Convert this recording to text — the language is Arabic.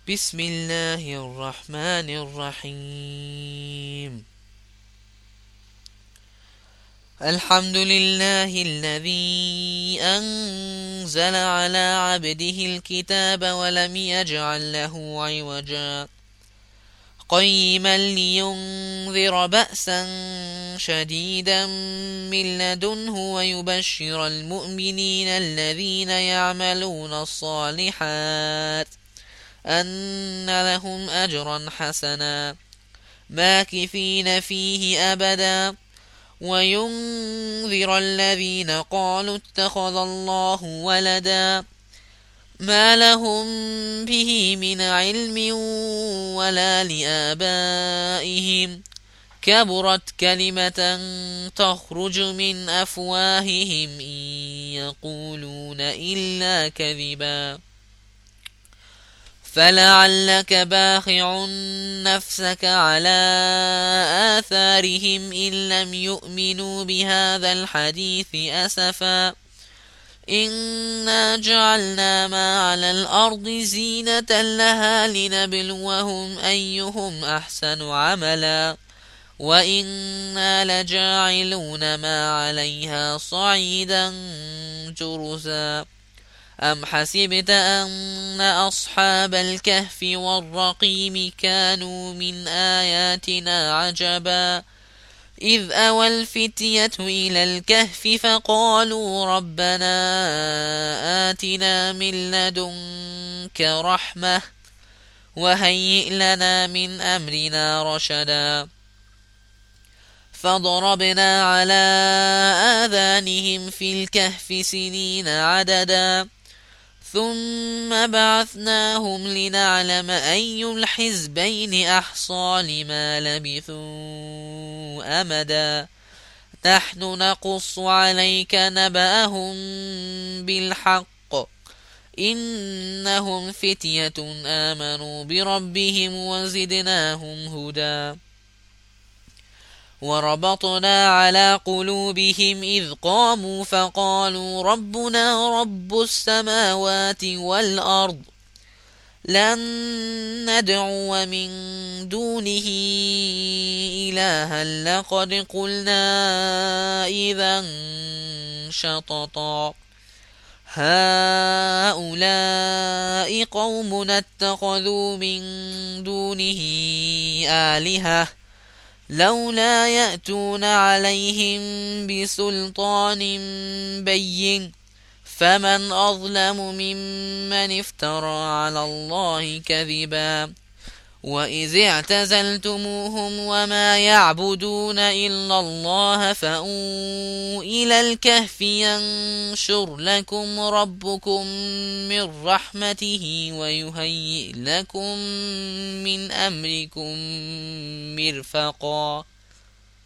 بسم الله الرحمن الرحيم. الحمد لله الذي أنزل على عبده الكتاب ولم يجعل له عوجا قيما لينذر بأسا شديدا من لدنه ويبشر المؤمنين الذين يعملون الصالحات أن لهم أجرا حسنا ماكثين فيه أبدا وينذر الذين قالوا اتخذ الله ولدا ما لهم به من علم ولا لآبائهم كبرت كلمة تخرج من أفواههم إن يقولون إلا كذبا فلعلك باخع نفسك على آثارهم إن لم يؤمنوا بهذا الحديث أسفا إنا جعلنا ما على الأرض زينة لها لنبلوهم أيهم أحسن عملا وإنا لجاعلون ما عليها صعيدا جرزا أم حسبت أن أصحاب الكهف والرقيم كانوا من آياتنا عجبا إذ أوى الفتية إلى الكهف فقالوا ربنا آتنا من لدنك رحمة وهيئ لنا من أمرنا رشدا فضربنا على آذانهم في الكهف سنين عددا ثم بعثناهم لنعلم أي الحزبين أحصى لما لبثوا أمدا نحن نقص عليك نبأهم بالحق إنهم فتية آمنوا بربهم وزدناهم هدى وربطنا على قلوبهم إذ قاموا فقالوا ربنا رب السماوات والأرض لن ندعو من دونه إلها لقد قلنا إذا شططا هؤلاء قوم اتخذوا من دونه آلهة لولا يأتون عليهم بسلطان بين فمن أظلم ممن افترى على الله كذبا وإذ اعتزلتموهم وما يعبدون إلا الله فأووا إلى الكهف ينشر لكم ربكم من رحمته ويهيئ لكم من أمركم مرفقا